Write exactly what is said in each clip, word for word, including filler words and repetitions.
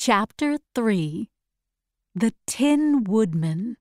Chapter three. The Tin Woodman.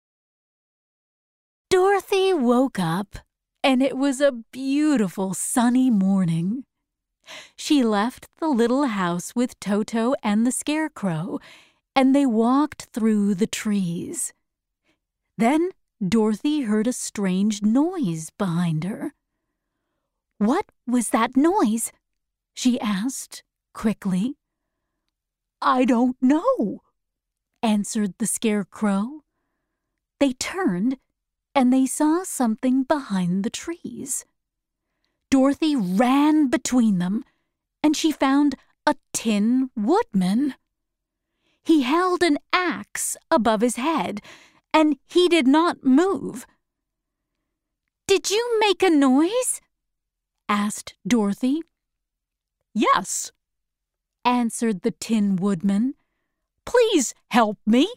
Dorothy woke up, and it was a beautiful sunny morning. She left the little house with Toto and the Scarecrow, and they walked through the trees. Then Dorothy heard a strange noise behind her. "What was that noise?" she asked quickly. "I don't know," answered the Scarecrow. They turned, and they saw something behind the trees. Dorothy ran between them, and she found a Tin Woodman. He held an axe above his head, and he did not move. "Did you make a noise?" asked Dorothy. "Yes," answered the Tin Woodman. "Please help me."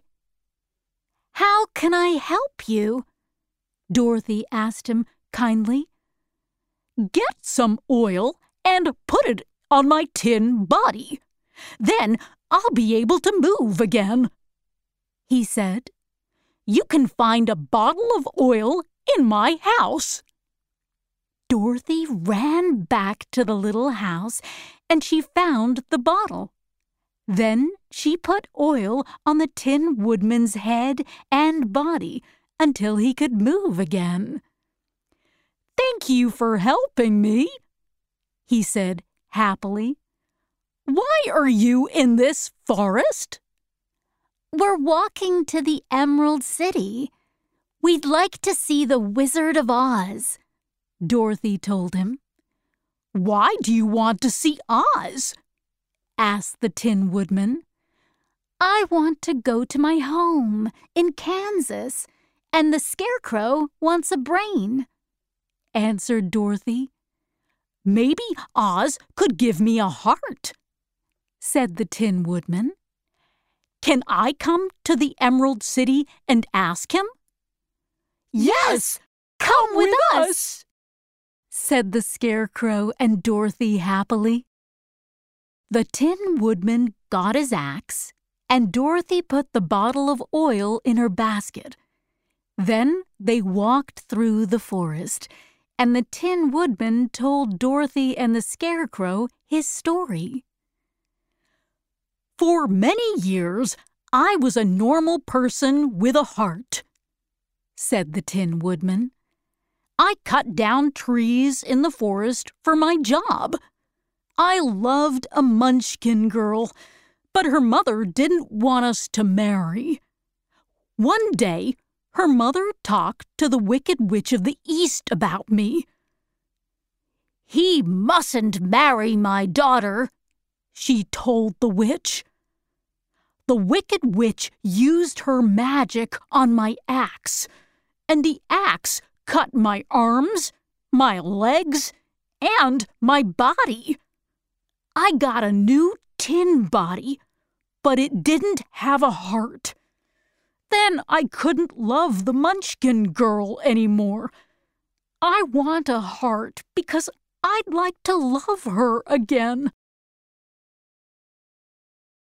"How can I help you?" Dorothy asked him kindly. "Get some oil and put it on my tin body. Then I'll be able to move again," he said. "You can find a bottle of oil in my house." Dorothy ran back to the little house, and she found the bottle. Then she put oil on the Tin Woodman's head and body until he could move again. "Thank you for helping me," he said happily. "Why are you in this forest?" "We're walking to the Emerald City. We'd like to see the Wizard of Oz," Dorothy told him. "Why do you want to see Oz?" asked the Tin Woodman. "I want to go to my home in Kansas, and the Scarecrow wants a brain," answered Dorothy. "Maybe Oz could give me a heart," said the Tin Woodman. "Can I come to the Emerald City and ask him?" "Yes, come with us," said the Scarecrow and Dorothy happily. The Tin Woodman got his axe, and Dorothy put the bottle of oil in her basket. Then they walked through the forest, and the Tin Woodman told Dorothy and the Scarecrow his story. "For many years, I was a normal person with a heart," said the Tin Woodman. "I cut down trees in the forest for my job. I loved a Munchkin girl, but her mother didn't want us to marry. One day, her mother talked to the Wicked Witch of the East about me. 'He mustn't marry my daughter,' she told the witch. The Wicked Witch used her magic on my axe, and the axe cut my arms, my legs, and my body. I got a new tin body, but it didn't have a heart. Then I couldn't love the Munchkin girl anymore. I want a heart because I'd like to love her again."